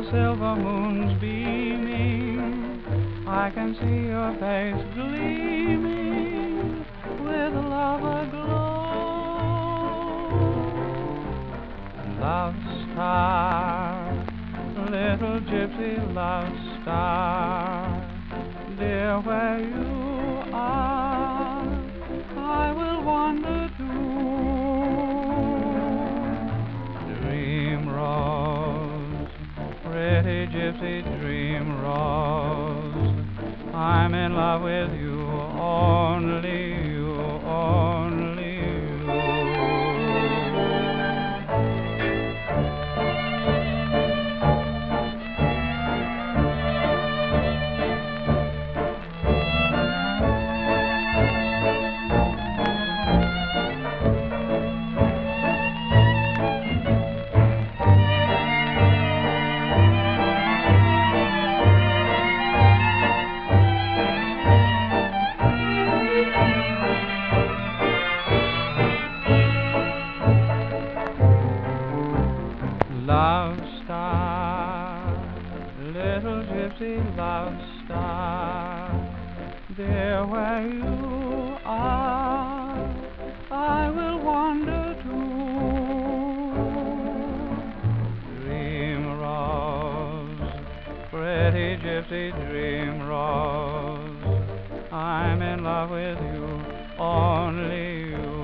silver moon's beaming, I can see your face gleaming with love aglow. Love star, little gypsy love star, dear, where you are, I will wander to. Dream rose, pretty gypsy dream rose, I'm in love with you, only you, only you. Love star, little gypsy love star, dear, where you are, I will wander to. Dream rose, pretty gypsy dream rose, I'm in love with you, only you.